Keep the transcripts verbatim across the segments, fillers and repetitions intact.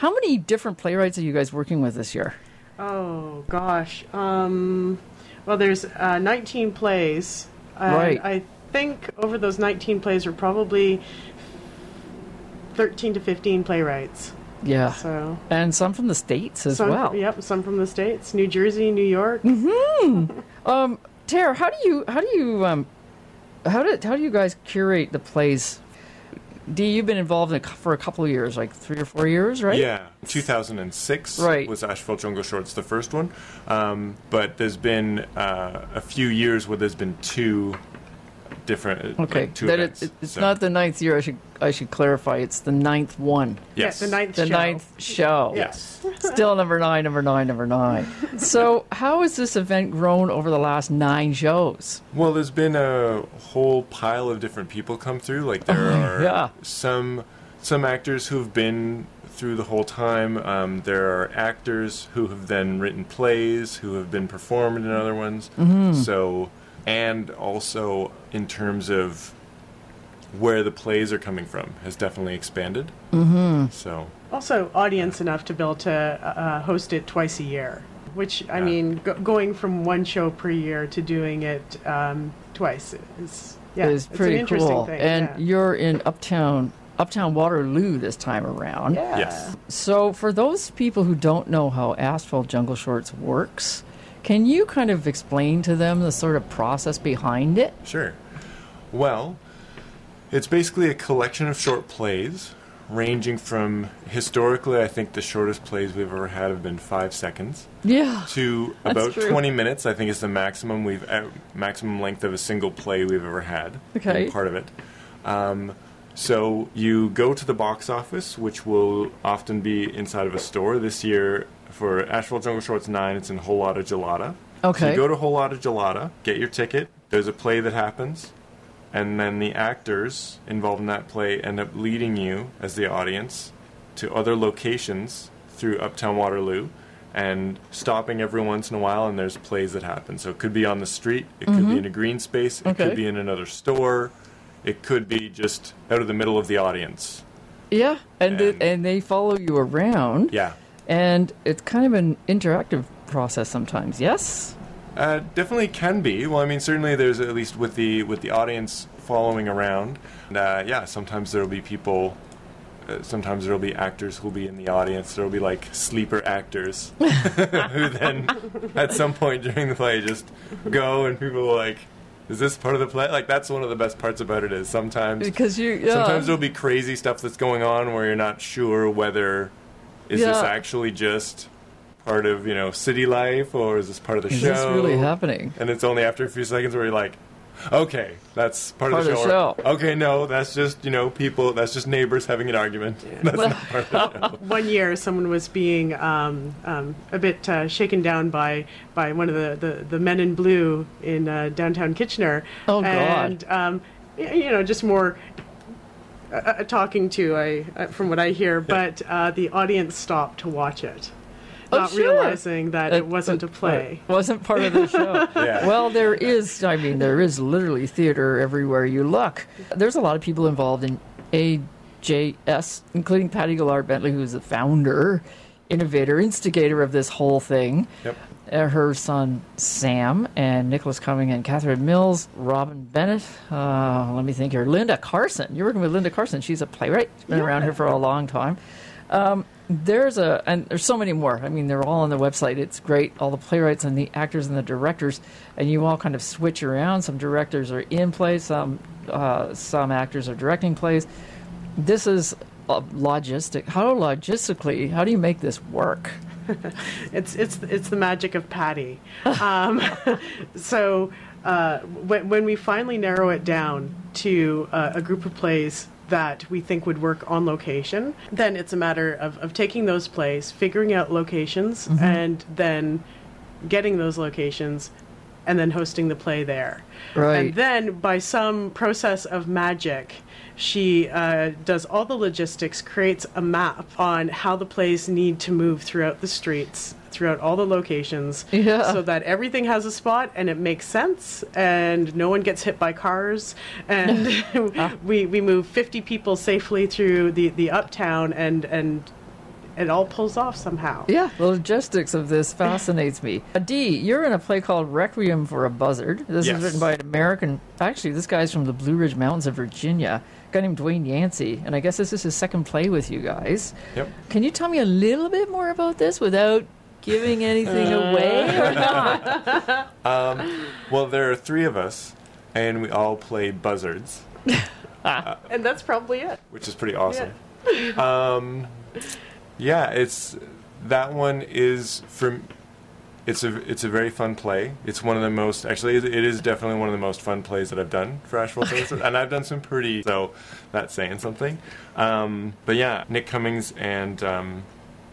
How many different playwrights are you guys working with this year? Oh, gosh. Um, well, there's uh, nineteen plays. And Right. I think over those nineteen plays are probably thirteen to fifteen playwrights. Yeah. So And some from the States as some, well. Yep, some from the States, New Jersey, New York. Um, Tara, how do you how do you um how do how do you guys curate the plays? Dee, you've been involved in it for a couple of years, like three or four years, right? Yeah, two thousand six Right. was Asphalt Jungle Shorts, the first one. Um, but there's been uh, a few years where there's been two different, uh, Okay. like two that events. it, it's So, not the ninth year. I should I should clarify. It's the ninth one. yes. Yeah, the ninth The show. ninth show. Yes. Still number nine, number nine, number nine. So how has this event grown over the last nine shows? Well, there's been a whole pile of different people come through. Like there Oh, are yeah. some some actors who've been through the whole time. Um, there are actors who have then written plays, who have been performed in other ones. Mm-hmm. So, and also in terms of where the plays are coming from has definitely expanded. Mm-hmm. So, Also, audience enough to be able to uh, host it twice a year. Which, I Yeah. mean, go- going from one show per year to doing it um, twice is, yeah, Is it's pretty an interesting cool. thing. And yeah. you're in Uptown Uptown Waterloo this time around. Yeah. yes. So for those people who don't know how Asphalt Jungle Shorts works, can you kind of explain to them the sort of process behind it? Sure. Well, it's basically a collection of short plays, ranging from, historically, I think the shortest plays we've ever had have been five seconds, Yeah. to That's about true. twenty minutes, I think is the maximum we've uh, maximum length of a single play we've ever had. Okay. being part of it. Um, so you go to the box office, which will often be inside of a store. This year, for Asphalt Jungle Shorts nine, it's in Whole Lotta Gelada. So Okay. you go to Whole Lotta Gelada, get your ticket, there's a play that happens, and then the actors involved in that play end up leading you, as the audience, to other locations through Uptown Waterloo, and stopping every once in a while, and there's plays that happen. So it could be on the street, it could be in a green space, it Okay. could be in another store, it could be just out of the middle of the audience. Yeah. And And- the, and they follow you around. Yeah. And it's kind of an interactive process sometimes. Yes. Uh, definitely can be. Well, I mean, certainly there's at least with the with the audience following around. And, uh, yeah, sometimes there'll be people. Uh, sometimes there'll be actors who'll be in the audience. There'll be like sleeper actors who then, at some point during the play, just go and people are like, "Is this part of the play?" Like that's one of the best parts about it is sometimes. Because you yeah. Sometimes there'll be crazy stuff that's going on where you're not sure whether is this Yeah. actually just part of, you know, city life or is this part of the Is show? this really happening? And it's only after a few seconds where you're like, okay, that's part, Part of the of show. the show. Or, okay, no, that's just, you know, people, that's just neighbors having an argument. That's not part of the show. One year, someone was being um, um, a bit uh, shaken down by by one of the, the, the men in blue in uh, downtown Kitchener. Oh, God. And, um, y- you know, just more uh, uh, talking to, I, uh, from what I hear, but uh, the audience stopped to watch it. Oh, Not sure. realizing that it wasn't a play. It wasn't part of the show. Yeah. Well, there is, I mean, there is literally theater everywhere you look. There's a lot of people involved in A J S, including Patty Gillard Bentley, who's the founder, innovator, instigator of this whole thing. Yep. Uh, her son Sam and Nicholas Cumming and Catherine Mills, Robin Bennett. Uh, let me think here. Linda Carson. You're working with Linda Carson. She's a playwright. She's been around here for a long time. Um, there's a, and there's so many more. I mean, they're all on the website. It's great. All the playwrights and the actors and the directors, and you all kind of switch around. Some directors are in plays. Some uh, some actors are directing plays. This is uh, logistic. How logistically? How do you make this work? It's it's it's the magic of Patty. Um, so uh, when when we finally narrow it down to uh, a group of plays that we think would work on location, then it's a matter of, of taking those plays, figuring out locations, Mm-hmm. and then getting those locations, and then hosting the play there. Right. And then, by some process of magic, she uh, does all the logistics, creates a map on how the plays need to move throughout the streets, throughout all the locations, Yeah. so that everything has a spot and it makes sense, and no one gets hit by cars, and we we move fifty people safely through the, the uptown, and and it all pulls off somehow. Yeah, the logistics of this fascinates me. Uh, Dee, you're in a play called Requiem for a Buzzard. This Yes. is written by an American. Actually, this guy's from the Blue Ridge Mountains of Virginia. A guy named Dwayne Yancey, and I guess this is his second play with you guys. Yep. Can you tell me a little bit more about this without giving anything away or not? Um, well, there are three of us, and we all play buzzards, And that's probably it. which is pretty awesome. Um, yeah, it's that one is from. It's a it's a very fun play. It's one of the most actually it it is definitely one of the most fun plays that I've done for Asphalt Services, and I've done some pretty so that's saying something. Um, but yeah, Nick Cummings and um,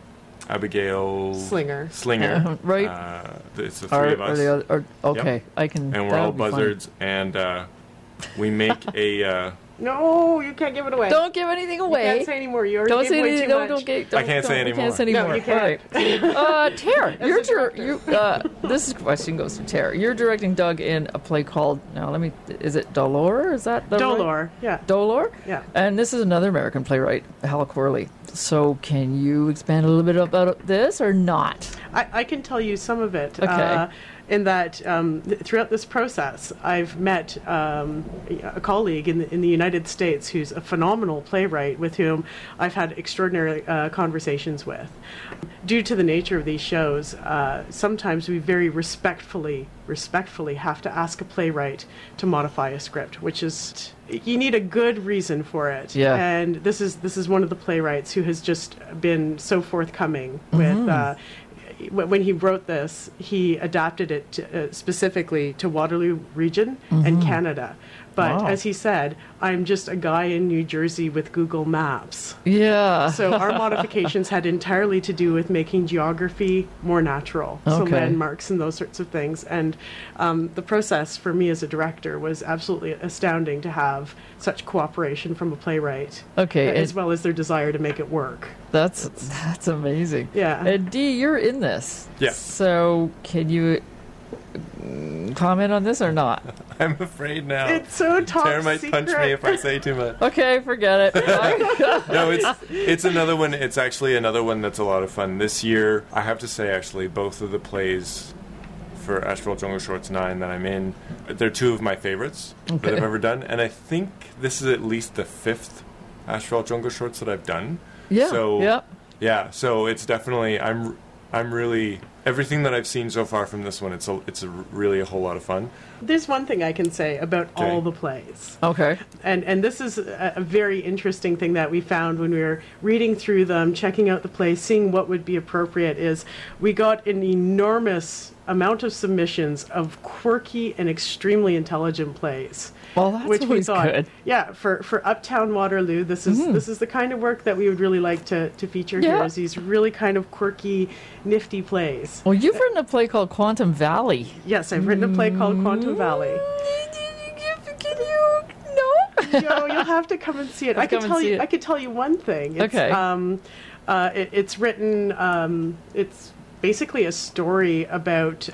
Abigail Slinger. Slinger, Uh, right. Uh, it's the three Are, of are us, the other, are, okay, Yep. I can. and we're that all would be fun. buzzards, and uh, we make a. Uh, No, you can't give it away. Don't give anything You away. can't say anymore. You already Don't gave say way anything. too No, much. don't get. Don't, I can't don't, say we anymore. Can't say No, anymore. you can't. All right. Uh, Tara, your a dir- director. you. Uh, this question goes to Tara. You're directing Doug in a play called. Now, let me. Is it Dolor? Is that the right- Dolor, yeah. Dolor? Yeah. And this is another American playwright, Hal Corley. So, can you expand a little bit about this or not? I, I can tell you some of it. Okay. Uh, in that um, th- throughout this process, I've met um, a colleague in the, in the United States who's a phenomenal playwright with whom I've had extraordinary uh, conversations with. Due to the nature of these shows, uh, sometimes we very respectfully, respectfully have to ask a playwright to modify a script, which is you need a good reason for it. Yeah. And this is this is one of the playwrights who has just been so forthcoming with. Uh, when he wrote this, he adapted it to, uh, specifically to Waterloo region and Canada. But Wow. as he said, I'm just a guy in New Jersey with Google Maps. Yeah. So our modifications had entirely to do with making geography more natural, so Okay. landmarks and those sorts of things. And um, the process for me as a director was absolutely astounding to have such cooperation from a playwright, Okay, as and- well as their desire to make it work. That's that's amazing. Yeah. And Dee, you're in this. Yeah. So, can you mm, comment on this or not? I'm afraid now. It's so top Tara might punch secret. me if I say too much. Okay, forget it. No, it's it's another one. It's actually another one that's a lot of fun. This year, I have to say, actually, both of the plays for Asphalt Jungle Shorts nine that I'm in, they're two of my favorites that Okay. I've ever done. And I think this is at least the fifth Asphalt Jungle Shorts that I've done. Yeah, So, yeah. yeah. So it's definitely, I'm I'm really, everything that I've seen so far from this one, it's a, it's a really a whole lot of fun. There's one thing I can say about Okay. all the plays. Okay. And and this is a, a very interesting thing that we found when we were reading through them, checking out the plays, seeing what would be appropriate, is we got an enormous amount of submissions of quirky and extremely intelligent plays. Well, that's which we always thought, good. yeah, for, for Uptown Waterloo, this is this is the kind of work that we would really like to, to feature Yeah. here, is these really kind of quirky, nifty plays. Well, you've written a play called Quantum Valley. Yes, I've written a play called Quantum Valley. Can you? No. Yo, you'll have to come and see it. I'll I could come and tell see you. it. I could tell you one thing. It's, Okay. Um, uh, it, it's written. Um, it's basically a story about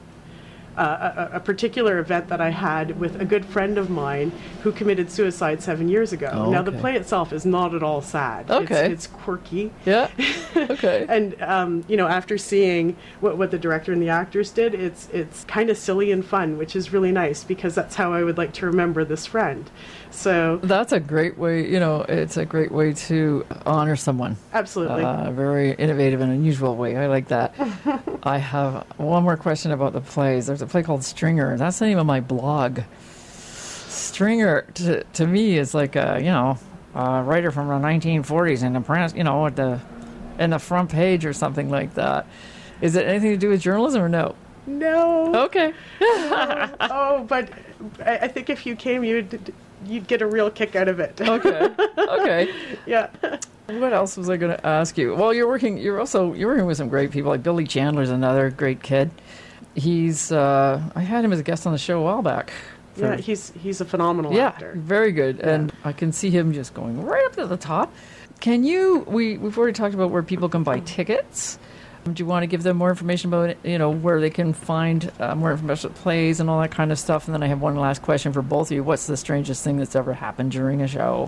uh, a, a particular event that I had with a good friend of mine who committed suicide seven years ago. Oh, now, the okay. play itself is not at all sad. Okay. It's, it's quirky. Yeah. Okay. And um, you know, after seeing what, what the director and the actors did, it's it's kind of silly and fun, which is really nice because that's how I would like to remember this friend. So That's a great way, you know, it's a great way to honor someone. absolutely. A very innovative and unusual way. I like that. I have one more question about the plays. There's a play called Stringer. That's the name of my blog. Stringer, to, to me, is like a, you know, a writer from the nineteen forties in the press, you know, at the, in the front page or something like that. Is it anything to do with journalism or no? no. Okay. Oh, but I, I think if you came, you'd you'd get a real kick out of it. Okay. Okay. Yeah. What else was I going to ask you? Well, you're working. You're also you're working with some great people. Like Billy Chandler's another great kid. He's. Uh, I had him as a guest on the show a while back. For- Yeah, he's he's a phenomenal yeah, actor. very good, and I can see him just going right up to the top. Can you? We we've already talked about where people can buy tickets. Do you want to give them more information about, you know, where they can find uh, more information about plays and all that kind of stuff? And then I have one last question for both of you. What's the strangest thing that's ever happened during a show?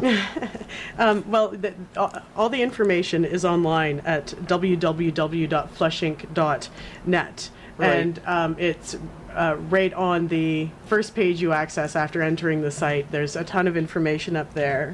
um, well, the, all the information is online at w w w dot flush inc dot net. Right. And um, it's uh, right on the first page you access after entering the site. There's a ton of information up there.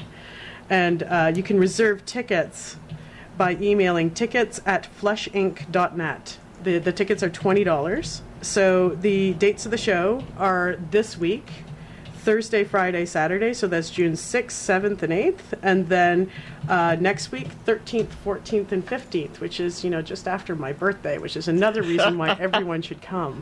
And uh, you can reserve tickets by emailing tickets at flush inc dot net. The, the tickets are twenty dollars. So the dates of the show are this week, Thursday, Friday, Saturday. So that's June sixth, seventh, and eighth. And then uh, next week, thirteenth, fourteenth, and fifteenth, which is, you know, just after my birthday, which is another reason why everyone should come.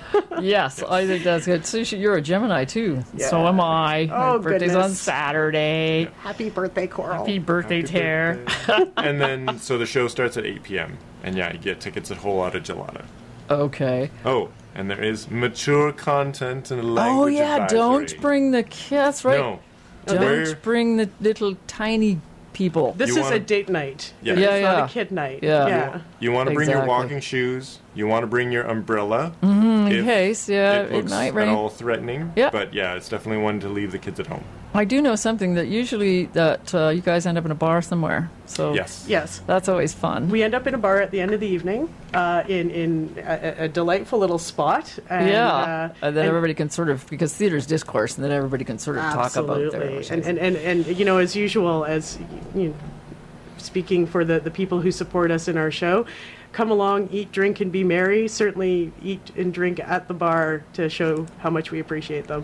Yes, I think that's good. So you're a Gemini, too. Yeah. So am I. Oh, My birthday's goodness. on Saturday. Happy birthday, Coral. Happy birthday, Happy Tare. birthday. And then, so the show starts at eight p.m. And yeah, you get tickets at Whole Lotta Gelada. Okay. Oh, and there is mature content and a language Oh, yeah, advisory. don't bring the kids, right? No. Don't We're- bring the little tiny people. This You is wanna- a date night. Yeah. It's Yeah, not yeah. a kid night. Yeah. yeah. You want to bring your Exactly. walking shoes. You want to bring your umbrella. In if case, yeah, it it looks might at rain. all threatening. Yeah. But yeah, it's definitely one to leave the kids at home. I do know something that usually that uh, you guys end up in a bar somewhere. So Yes. Yes. that's always fun. We end up in a bar at the end of the evening uh, in, in a, a delightful little spot. And, yeah, uh, and then everybody can sort of, because theater's discourse, and then everybody can sort of talk about their. Absolutely. which And, is- and, and, and, you know, as usual, as you know, speaking for the, the people who support us in our show, come along, eat, drink, and be merry. Certainly eat and drink at the bar to show how much we appreciate them.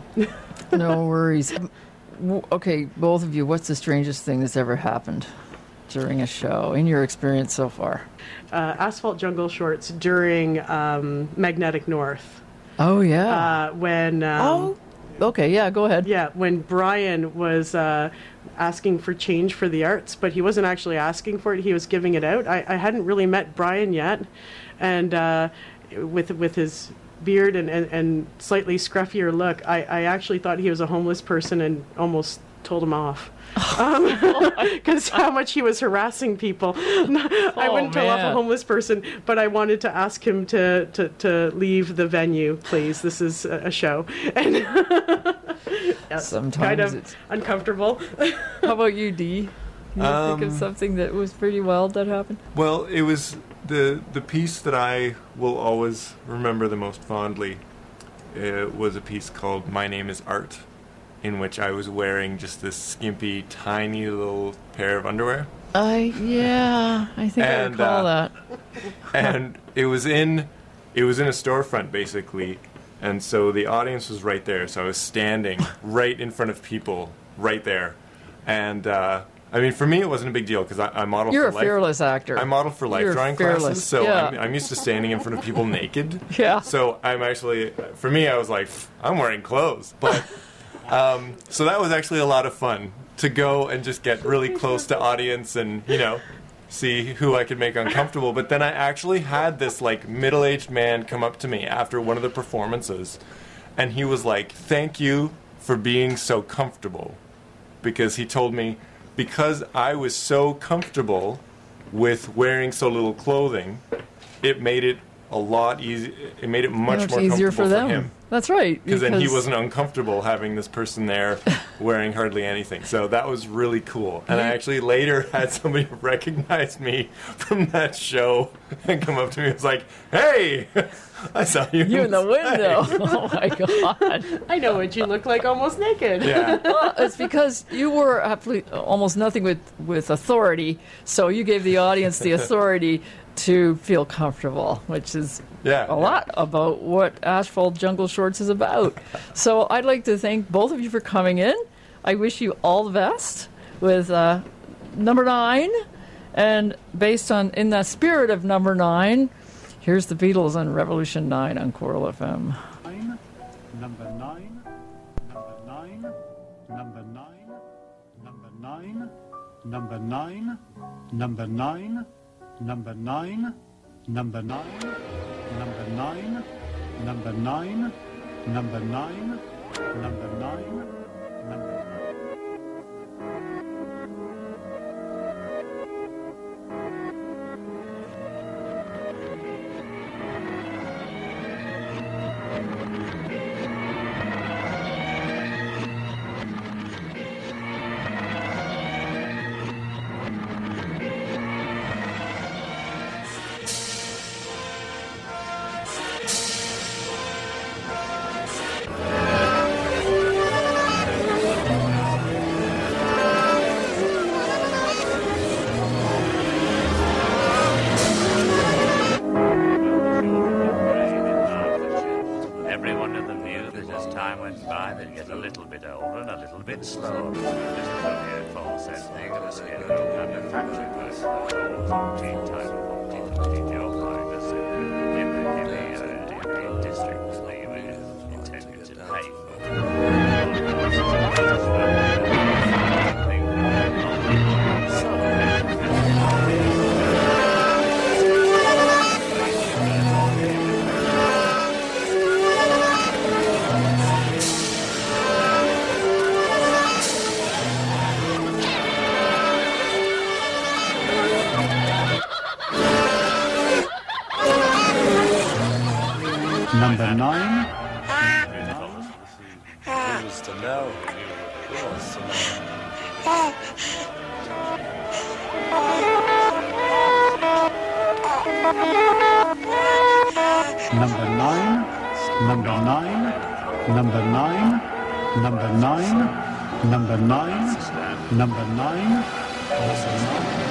No worries. Um, w- Okay, both of you, what's the strangest thing that's ever happened during a show in your experience so far? Uh, Asphalt Jungle Shorts during um, Magnetic North. Oh, yeah. Uh, when um, oh, okay, yeah, go ahead. Yeah, when Brian was uh, asking for change for the arts, but he wasn't actually asking for it, he was giving it out. I, I hadn't really met Brian yet, and uh, with with his beard and, and, and slightly scruffier look, I, I actually thought he was a homeless person and almost told him off. Because how much he was harassing people. I wouldn't tell off a man. homeless person, but I wanted to ask him to, to, to leave the venue, please. This is a a show. And yeah, Sometimes kind of it's- uncomfortable. How about you, Dee? Can you think of Um, something that was pretty wild that happened? Well, it was the the piece that I will always remember the most fondly. It was a piece called "My Name Is Art," in which I was wearing just this skimpy, tiny little pair of underwear, I yeah, I think I And, recall uh, that. and it was in it was in a storefront basically, and so the audience was right there. So I was standing right in front of people, right there, and uh, I mean, for me, it wasn't a big deal because I, I model You're for a life. fearless actor. I model for life You're drawing fearless. classes, so Yeah. I'm, I'm used to standing in front of people naked. Yeah. So I'm actually, for me, I was like, "Pff, I'm wearing clothes. But, um, so that was actually a lot of fun to go and just get really close to audience and, you know, see who I could make uncomfortable. But then I actually had this, like, middle-aged man come up to me after one of the performances, and he was like, thank you for being so comfortable. Because he told me, because I was so comfortable with wearing so little clothing, it made it a lot easy. It made it much Much more easier comfortable for them. him. That's right. Because then he wasn't uncomfortable having this person there wearing hardly anything. So that was really cool. And I You- actually later had somebody recognize me from that show and come up to me and was like, hey, I saw you. You in the sky." window. Oh my god. I know what you look like, almost naked. Yeah. Well, it's because you were absolutely almost nothing with, with authority, so you gave the audience the authority to feel comfortable, which is Yeah, a yeah. lot about what Asphalt Jungle Shorts is about. So I'd like to thank both of you for coming in. I wish you all the best with uh, number nine. And based on, in the spirit of number nine, here's the Beatles on Revolution nine on Coral F M. Nine, number nine, number nine, number nine, number nine, number nine, number nine, number nine, number nine, number nine, number nine, number nine, number nine, number nine. bit slower. This is only a false thing. This is a manufacturing person. Team time of in your mind as in the in the in the districts that you were intended to pay Number nine. Who was to know? Who was to know? Number nine. Number nine. Number nine. Number nine. Number nine. Number nine. Number nine.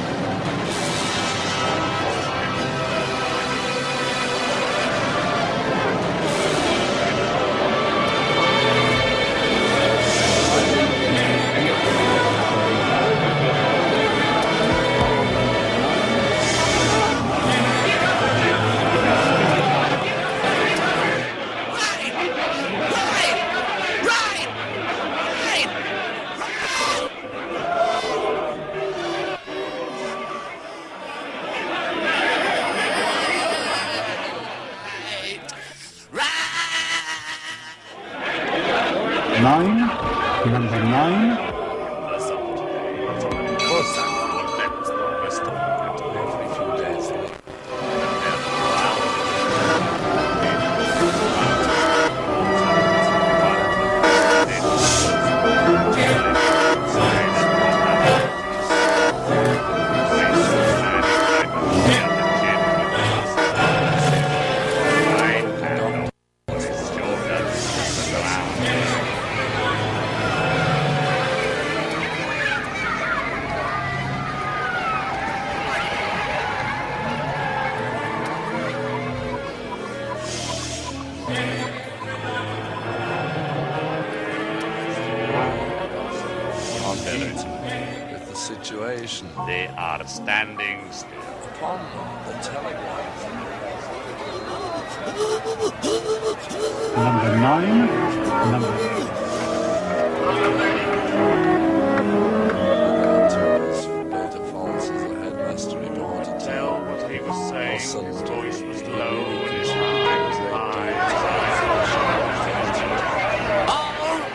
Nine, number nine. Every few days, like. With the situation They are standing still. upon the telegraph. Number nine. Number Beta Falls as the headmaster reported. Tell what he was saying. Son His was voice doing was it. low and his eyes high. His eyes were shut.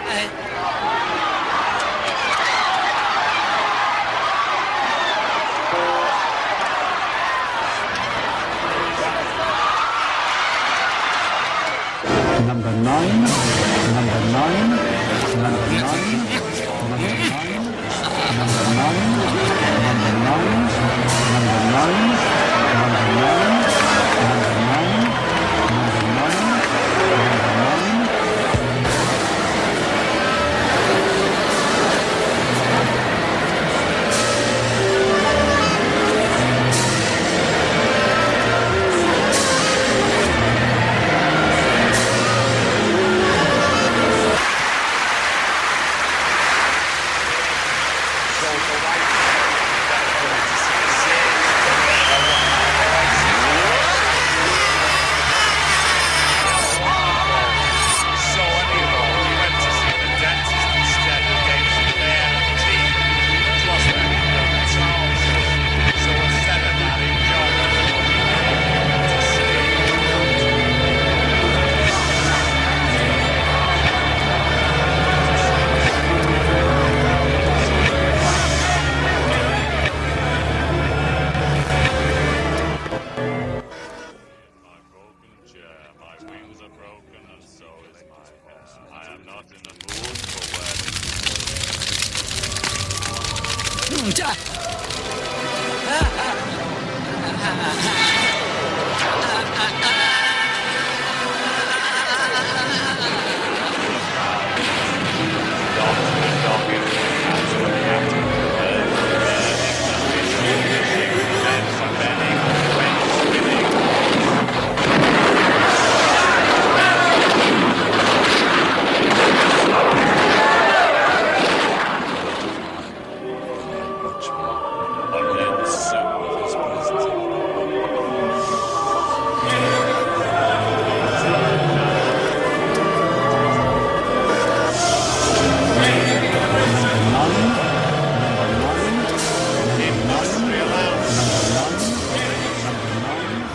Number nine, number nine, number nine, number nine, number nine, number nine, number nine, number nine, number nine, number nine, number nine. So the white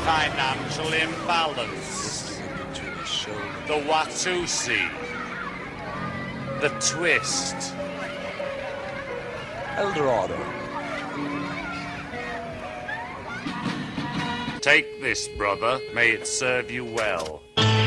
financial imbalance, the Watusi, the twist. Eldorado. Take this, brother. May it serve you well.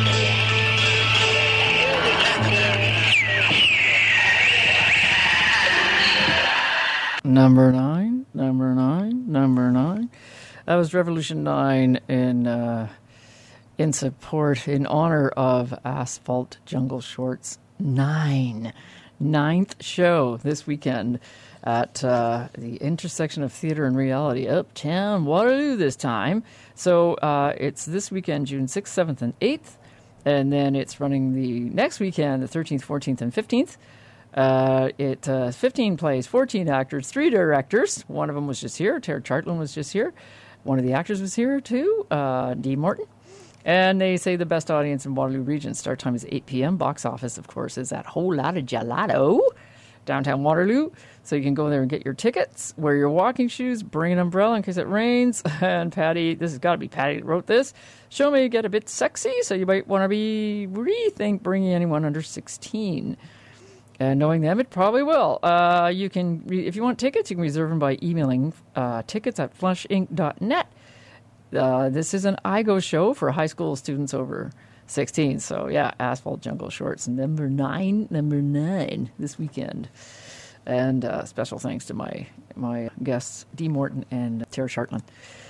Number nine, number nine, number nine. That was Revolution nine in uh, in support, in honor of Asphalt Jungle Shorts nine. Ninth show this weekend at uh, the intersection of theater and reality, Uptown Waterloo this time. So uh, it's this weekend, June sixth, seventh, and eighth. And then it's running the next weekend, the thirteenth, fourteenth, and fifteenth. Uh, it uh, fifteen plays, fourteen actors, three directors. One of them was just here. Tara Chartland was just here. One of the actors was here too, uh, Dee Morton. And they say the best audience in Waterloo region. Start time is eight p.m. Box office, of course, is at Whole Lotta Gelato, downtown Waterloo. So you can go there and get your tickets, wear your walking shoes, bring an umbrella in case it rains. And Patty, this has got to be Patty that wrote this. Show may get a bit sexy, so you might want to be rethink bringing anyone under sixteen. And knowing them, it probably will. Uh, you can, re- if you want tickets, you can reserve them by emailing uh, tickets at flush inc dot net. Uh, this is an I G O show for high school students over sixteen. So, yeah, Asphalt Jungle Shorts, number nine, number nine this weekend. And uh, special thanks to my my guests, Dee Morton and Tara Chartland.